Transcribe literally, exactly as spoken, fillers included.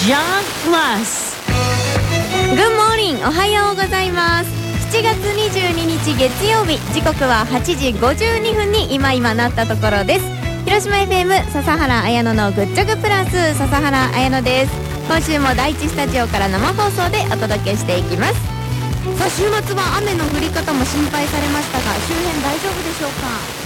ジャンクラス。 グッモーニング、おはようございます。しちがつにじゅうににち月曜日、時刻ははちじごじゅうにふんに今今なったところです。広島 エフエム 笹原彩乃のグッチョグプラス、笹原彩乃です。今週も第一スタジオから生放送でお届けしていきます。さあ、週末は雨の降り方も心配されましたが、周辺大丈夫でしょうか。